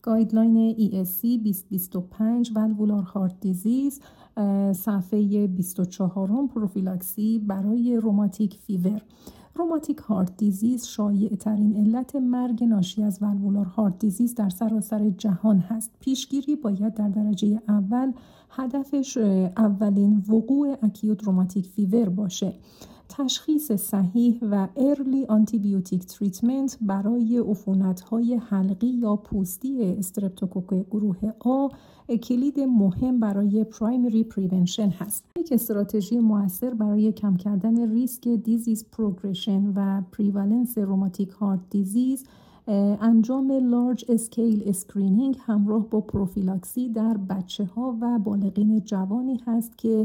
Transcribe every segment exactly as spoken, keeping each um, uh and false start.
گایدلاین ای اس سی بیست بیست و پنج والوولار هارت دیزیز، صفحه بیست و چهار، پروفیلاکسی برای روماتیک فیور. روماتیک هارت دیزیز شایع ترین علت مرگ ناشی از والوولار هارت دیزیز در سراسر جهان هست. پیشگیری باید در درجه اول هدفش اولین وقوع اکیوت روماتیک فیور باشه. تشخیص صحیح و ارلی آنتیبیوتیک تریتمنت برای عفونت‌های حلقی یا پوستی استرپتوکوک گروه آ کلید مهم برای پرایمری پریونشن هست. یک استراتژی مؤثر برای کم کردن ریسک دیزیز پروگرشن و پریوالنس روماتیک هارت دیزیز انجام لارج اسکیل اسکرینینگ همراه با پروفیلاکسی در بچه ها و بالغین جوانی هست که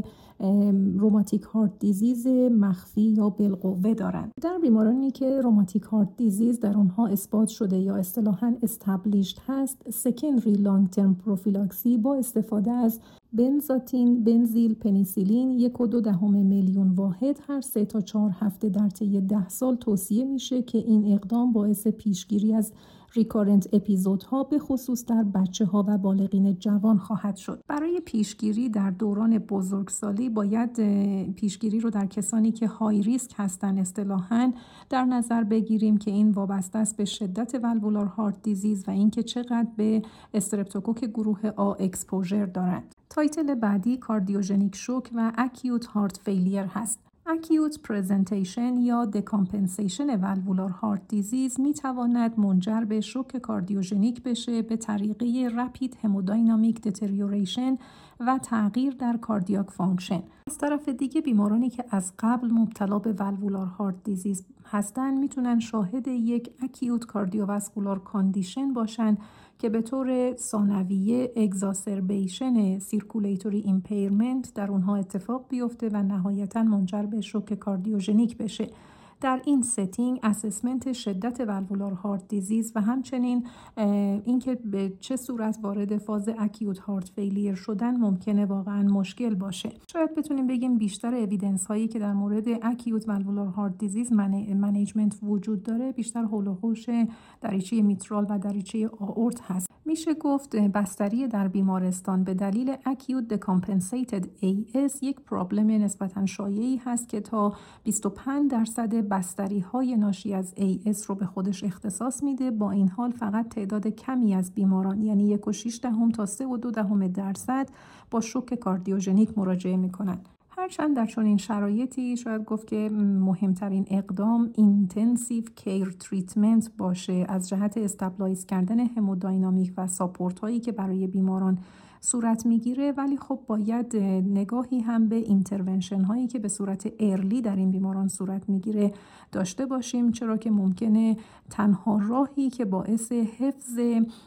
روماتیک هارت دیزیز مخفی یا بالقوه دارند. در بیمارانی که روماتیک هارت دیزیز در آنها اثبات شده یا اصطلاحاً استابلیشد هست، سکندری لانگ ترم پروفیلاکسی با استفاده از بنزاتین، بنزیل، پنیسیلین یک و دو دهم میلیون واحد هر سه تا چهار هفته در طی ده سال توصیه میشه که این اقدام باعث پیشگیری از ریکارنت اپیزودها به خصوص در بچه ها و بالغین جوان خواهد شد. برای پیشگیری در دوران بزرگسالی باید پیشگیری رو در کسانی که های ریسک هستن اصطلاحاً در نظر بگیریم که این وابسته است به شدت والوولار هارت دیزیز و اینکه چقدر به استرپتوکوک گروه آ اکسپوژر دارند. تایتل بعدی کاردیوژنیک شوک و اکیوت هارت فیلیر هست. اکیوت پرزنتیشن یا دکامپنسیشن والوولار هارت دیزیز می تواند منجر به شوک کاردیوژنیک بشه به طریقه رپید هموداینامیک دتریوریشن و تغییر در کاردیاک فانکشن. از طرف دیگه بیمارانی که از قبل مبتلا به والوولار هارت دیزیز هستن میتونن شاهد یک اکیوت کاردیوواسکولار کاندیشن باشن که به طور ثانویه اگزاسربیشن سیرکولیتوری ایمپیرمنت در اونها اتفاق بیفته و نهایتاً منجر به شوک کاردیوژنیک بشه. در این ستینگ اسسمنت شدت والوولار هارت دیزیز و همچنین اینکه به چه صورت وارد فاز اکیوت هارت فیلیر شدن ممکنه واقعا مشکل باشه. شاید بتونیم بگیم بیشتر اویدنس هایی که در مورد اکیوت والوولار هارت دیزیز منیجمنت وجود داره بیشتر حول و حوش دریچه میترال و دریچه آئورت هست. میشه گفت بستری در بیمارستان به دلیل اکیوت دکامپنسیتد ای اس یک پرابلم نسبتاً شایعی هست که تا بیست و پنج درصد بستری های ناشی از ای اس رو به خودش اختصاص میده. با این حال فقط تعداد کمی از بیماران یعنی یک و شش دهم تا سه و دو دهم درصد با شوک کاردیوژنیک مراجعه میکنن. هرچند در چنین شرایطی شاید گفت که مهمترین اقدام اینتنسیو کیر تریتمنت باشه از جهت استابلایز کردن هموداینامیک و ساپورت هایی که برای بیماران صورت میگیره، ولی خب باید نگاهی هم به اینترونشن هایی که به صورت ارلی در این بیماران صورت میگیره داشته باشیم، چرا که ممکنه تنها راهی که باعث حفظ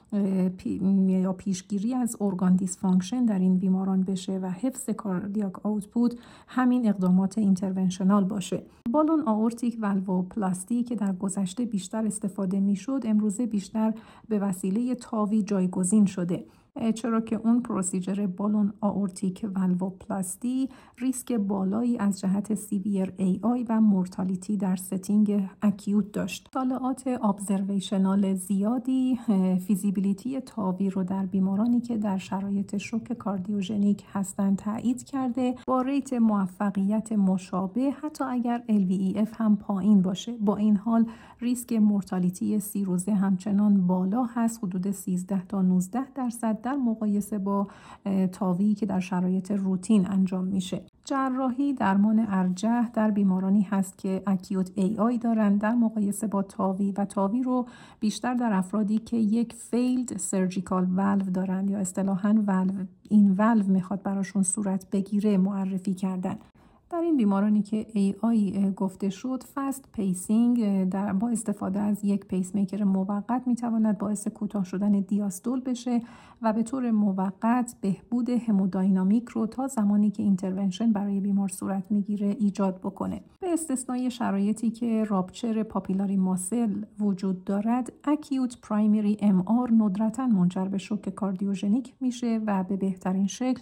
یا پیشگیری از ارگان دیسفانکشن در این بیماران بشه و حفظ کاردیاک آوتپوت همین اقدامات اینترونشنال باشه. بالون آورتیک والوپلاستی که در گذشته بیشتر استفاده میشد امروزه بیشتر به وسیله تاوی جایگزین شده، چرا که اون پروسیجر بالون آورتیک والوپلاستی ریسک بالایی از جهت سیویر ای آی و مورتالیتی در ستینگ اکیوت داشت. مطالعات ابزرویشنال زیادی فیزیبیلیتی تاوی رو در بیمارانی که در شرایط شوک کاردیوژنیک هستند تایید کرده با ریت موفقیت مشابه حتی اگر ال وی ای اف هم پایین باشه. با این حال ریسک مورتالیتی سی روزه همچنان بالا هست، حدود سیزده تا نوزده درصد در مقایسه با تاوی که در شرایط روتین انجام میشه. جراحی درمان ارجح در بیمارانی هست که اکیوت ای آی دارن در مقایسه با تاوی و تاوی رو بیشتر در افرادی که یک فیلد سرجیکال والو دارن یا اصطلاحاً والو این والو میخواد براشون صورت بگیره معرفی کردن. در این بیمارانی که ای آی گفته شد فست پیسینگ در با استفاده از یک پیس میکر موقت میتواند باعث کوتاه شدن دیاستول بشه و به طور موقت بهبود هموداینامیک رو تا زمانی که اینترونشن برای بیمار صورت میگیره ایجاد بکنه. به استثنای شرایطی که راپچر پاپیلاری ماسل وجود دارد، اکیوت پرایمری ام آر ندرتاً منجر به شوک کاردیوژنیک میشه و به بهترین شکل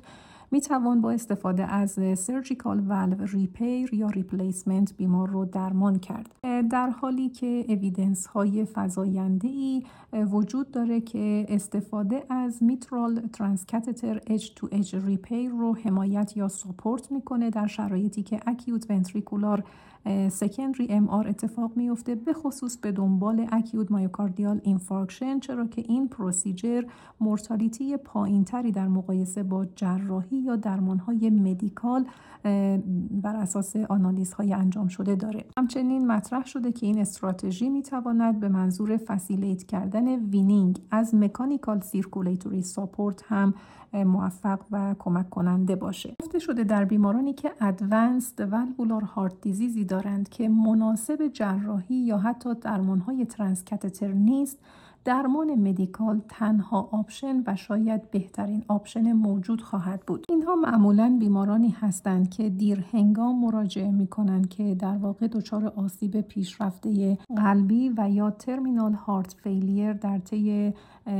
می توان با استفاده از سرجیکال والو ریپیر یا ریپلیسمنت بیمار رو درمان کرد، در حالی که اویدنس های فزاینده‌ای وجود داره که استفاده از میترال ترانسکاتتر اج تو اج ریپیر رو حمایت یا ساپورت میکنه در شرایطی که اکیوت ونتریکولار سکندری ام آر اتفاق میفته، به خصوص به دنبال اکیوت مایوکاردیال اینفارکشن، چرا که این پروسیجر مورتالیتی پایین تری در مقایسه با جراحی یا درمانهای مدیکال بر اساس آنالیزهای انجام شده داره. همچنین مطرح شده که این استراتژی میتواند به منظور فسیلیت کردن وینینگ از مکانیکال سیرکولیتوری ساپورت هم موفق و کمک کننده باشه. گفته شده در بیمارانی که ادوانسد والوولار هارت دیزیزی دارند که مناسب جراحی یا حتی درمانهای ترانسکاتتر نیست، درمان مدیکال تنها آپشن و شاید بهترین آپشن موجود خواهد بود. اینها معمولاً بیمارانی هستند که دیر هنگام مراجعه می کنند که در واقع دچار آسیب پیشرفته قلبی و یا ترمینال هارت فیلیر در طی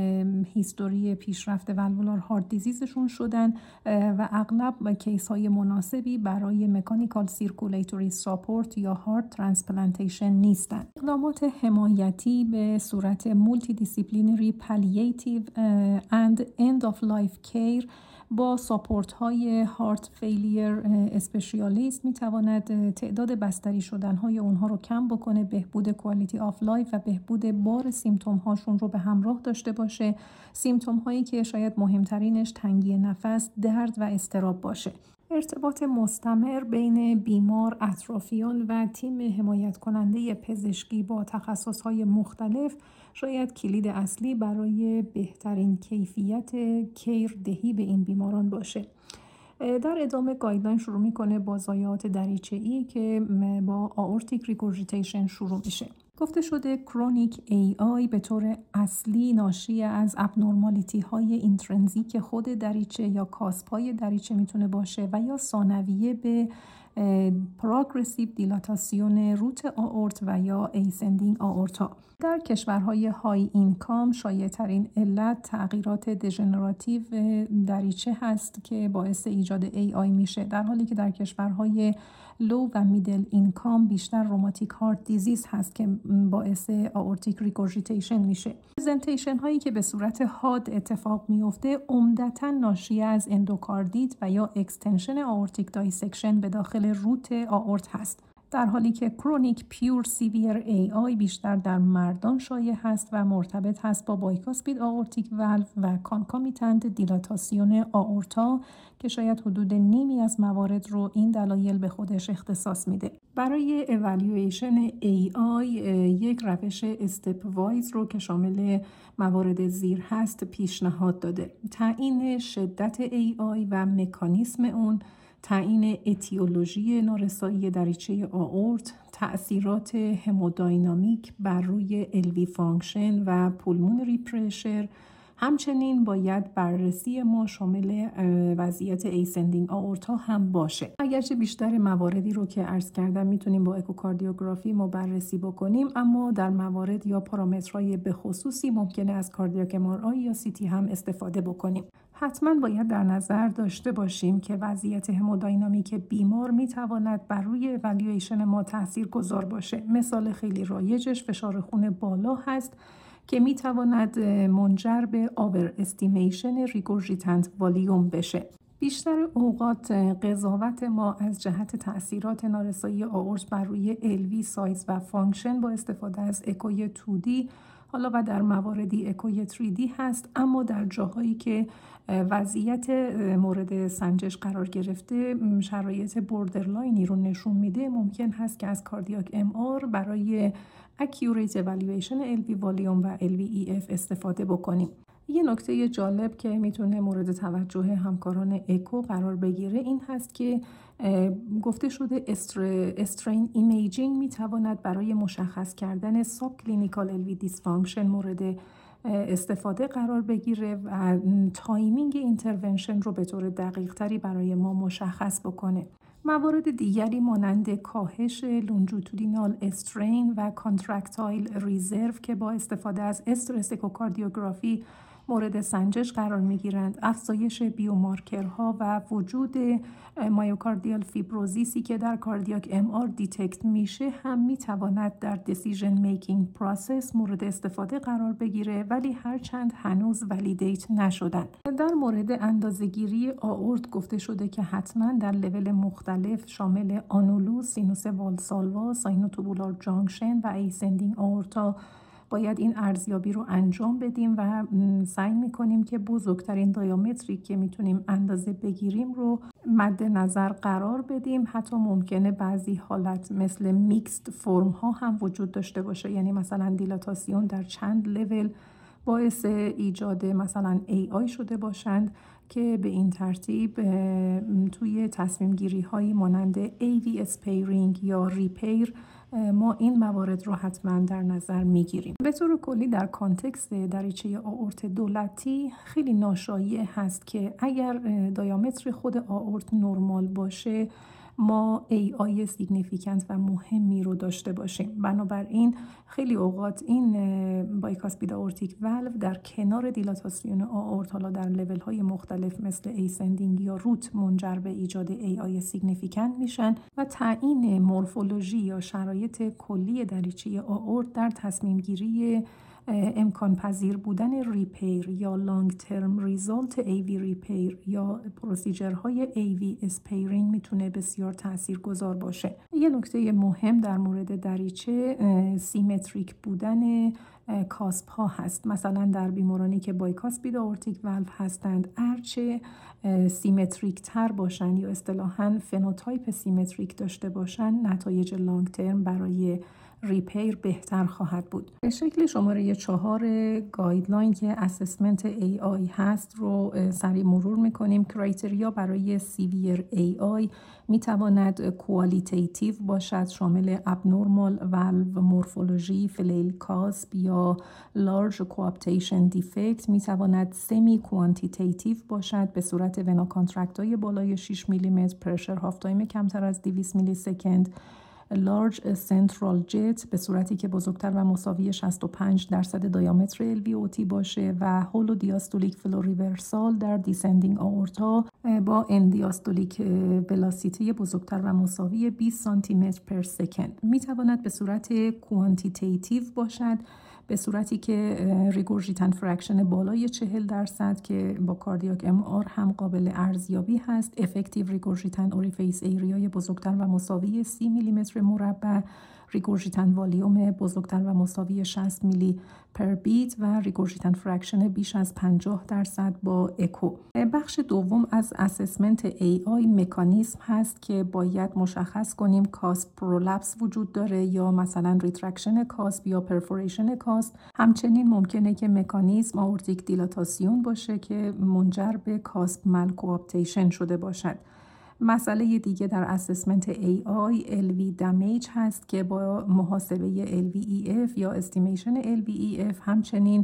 هیستوری پیشرفت والوولار هارت دیزیزشون شدن و اغلب کیس های مناسبی برای مکانیکال سیرکولیتوری ساپورت یا هارت ترانسپلانتیشن نیستند. اقدامات حمایتی به صورت مولتی دیسیپلینری پالیاتیو اند اند آف لایف کیر با ساپورت های هارت فیلیر اسپشیالیست می تواند تعداد بستری شدن های اونها رو کم بکنه، بهبود کوالیتی آف لایف و بهبود بار سیمتوم هاشون رو به همراه داشته باشه. سیمتوم هایی که شاید مهمترینش تنگی نفس، درد و اضطراب باشه. ارتباط مستمر بین بیمار، اطرافیان و تیم حمایت کننده پزشکی با تخصصهای مختلف شاید کلید اصلی برای بهترین کیفیت کیر دهی به این بیماران باشه. در ادامه گایدلاین شروع میکنه با ضایعات دریچه‌ای که با آورتیک ریگورژیتیشن شروع میشه. گفته شده کرونیک ای آی به طور اصلی ناشی از ابنورمالیتی های اینترنزیک خود دریچه یا کاسپای دریچه میتونه باشه و یا ثانویه به پروگرسیو دیلاتاسیون روت آورت و یا ایسندینگ آورتا. در کشورهای های اینکام شایع‌ترین علت تغییرات دژنراتیو دریچه هست که باعث ایجاد ای آی میشه، در حالی که در کشورهای لو و میدل اینکام بیشتر روماتیک هارت دیزیز هست که باعث آورتیک ریگورژیتیشن میشه. پرزنتیشن هایی که به صورت حاد اتفاق میفته عمدتاً ناشی از اندوکاردیت و یا اکستنشن آورتیک دایسکشن به داخل روت آورت هست، در حالی که کرونیک پیور سیویر ای آی بیشتر در مردان شایع هست و مرتبط هست با بایکاسپید آورتیک والو و کانکامیتنت دیلاتاسیون آورتا که شاید حدود نیمی از موارد رو این دلایل به خودش اختصاص میده. برای اوالیویشن ای آی یک روش استپ وایز رو که شامل موارد زیر هست پیشنهاد داده: تعیین شدت ای آی و مکانیسم اون، تعیین اتیولوژی نارسایی دریچه آورت، تأثیرات هموداینامیک بر روی الوی فانکشن و پولمونری پرشر. همچنین باید بررسی ما شامل وضعیت ایسندینگ آورتا هم باشه. اگرچه بیشتر مواردی رو که عرض کردم میتونیم با اکوکاردیوگرافی ما بررسی بکنیم، اما در موارد یا پارامترهای به خصوصی ممکنه از کاردیاک ام آر آی یا سی تی هم استفاده بکنیم. حتما باید در نظر داشته باشیم که وضعیت هموداینامیک بیمار میتواند بر روی اوالیویشن ما تأثیر گذار باشه. مثال خیلی رایجش فشار خون بالا هست که میتواند منجر به آور استیمیشن ریگورژیتنت والیوم بشه. بیشتر اوقات قضاوت ما از جهت تأثیرات نارسایی آورت بر روی الوی سایز و فانکشن با استفاده از اکوی تو دی، حالا و در مواردی اکوی تری دی هست، اما در جاهایی که وضعیت مورد سنجش قرار گرفته شرایط بوردرلاینی رو نشون میده، ممکن هست که از کاردیاک ام آر برای accurate evaluation ال وی والیوم و ال وی ای اف استفاده بکنیم. یه نکته جالب که میتونه مورد توجه همکاران اکو قرار بگیره این هست که گفته شده استرین ایمیجینگ میتواند برای مشخص کردن ساب کلینیکال ال وی دیسفانکشن مورد استفاده قرار بگیره و تایمینگ اینترونشن رو به طور دقیق تری برای ما مشخص بکنه. موارد دیگری مانند کاهش لونجیتودینال استرین و کانترکتایل ریزرو که با استفاده از استرس اکوکاردیوگرافی مورد سنجش قرار میگیرند. افزایش بیومارکرها و وجود مایوکاردیال فیبروزیسی که در کاردیاک ام آر دیتکت میشه هم میتواند در دیسیژن میکینگ پروسس مورد استفاده قرار بگیره، ولی هرچند هنوز ولیدیت نشدن. در مورد اندازه‌گیری آئورت گفته شده که حتما در لول مختلف شامل آنولوس، سینوس والسالوا، ساینوتوبولار جانکشن و ایسندینگ آئورتا باید این ارزیابی رو انجام بدیم و سعی میکنیم که بزرگترین دیامتری که میتونیم اندازه بگیریم رو مد نظر قرار بدیم. حتی ممکنه بعضی حالت مثل میکسد فرم ها هم وجود داشته باشه، یعنی مثلا دیلاتاسیون در چند لول باعث ایجاد مثلا ای آی شده باشند که به این ترتیب توی تصمیم گیری هایی مانند ای وی اسپیرینگ یا ریپیر ما این موارد رو حتما در نظر میگیریم. به طور کلی در کانتکست دریچه آئورت دولتی خیلی ناشایع هست که اگر دیامتر خود آئورت نرمال باشه ما ای آی سیگنیفیکانت و مهمی رو داشته باشیم. بنابراین خیلی اوقات این بایکاسپید آئورتیک والو در کنار دیلاتاسیون آئورت، حالا در لول های مختلف مثل ایسندینگ یا روت، منجر به ایجاد ای آی سیگنیفیکانت میشن و تعیین مورفولوژی یا شرایط کلی دریچه آئورت در تصمیم گیری امکان پذیر بودن ریپیر یا لانگ ترم ریزالت ای وی ریپیر یا پروسیجرهای ای وی اسپیرینگ میتونه بسیار تاثیرگذار باشه. یه نکته مهم در مورد دریچه سیمتریک بودن کاسپ ها هست. مثلا در بیمارانی که بایکاسپید آئورتیک والو هستند، هرچه سیمتریک تر باشن یا اصطلاحاً فنوتایپ سیمتریک داشته باشن، نتایج لانگ ترم برای ریپیر بهتر خواهد بود. به شکل شماره چهار گایدلاین که اسسمنت ای آی هست رو سریع مرور میکنیم. کرایتریا برای سیویر ای آی میتواند کوالیتیتیو باشد، شامل ابنورمال والو مورفولوژی، فلیل کاسپ یا لارج کوآپتیشن دیفکت. میتواند سمی کوانتیتیتیو باشد به صورت ونا کانترکت های بالای شش میلیمتر، پرشر هاف تایم کمتر از دویست میلی سکند، لارج سنترال جت به صورتی که بزرگتر و مساوی شصت و پنج درصد دیامتر ال وی او تی باشه و هولو دیاستولیک فلو ریورسال در دیسندینگ آئورتا با اندیاستولیک ولاسیتی بزرگتر و مساوی بیست سانتی متر پر سکند. می تواند به صورت کوانتیتیتیو باشد به صورتی که ریگورژیتن فرکشن بالای چهل درصد که با کاردیاک ام آر هم قابل ارزیابی هست، افکتیو ریگورژیتن اوریفیس ایریای بزرگتر و مساوی سی میلیمتر مربع، ریگورژیتن والیوم بزرگتر و مساوی شصت میلی پر بیت و ریگورژیتن فرکشن بیش از پنجاه درصد با اکو. بخش دوم از اسسمنت ای آی مکانیزم هست که باید مشخص کنیم کاسپ پرولپس وجود داره یا مثلا ریترکشن کاسپ یا پرفوریشن کاسپ. همچنین ممکنه که مکانیزم آورتیک دیلاتاسیون باشه که منجر به کاسپ مالکواپتیشن شده باشد. مسئله دیگه در اسسمنت ای آی ال وی دمیج هست که با محاسبه ال وی ای اف یا استیمیشن ال وی ای اف، همچنین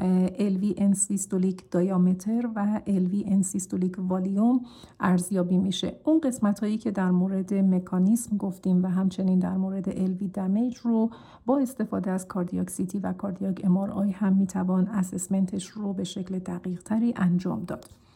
ال وی ان سیستولیک دیامتر و ال وی ان سیستولیک والیوم ارزیابی میشه. اون قسمت هایی که در مورد مکانیزم گفتیم و همچنین در مورد ال وی دمیج رو با استفاده از کاردیاک سیتی و کاردیاک ام آر آی هم میتوان اسسمنتش رو به شکل دقیق تری انجام داد.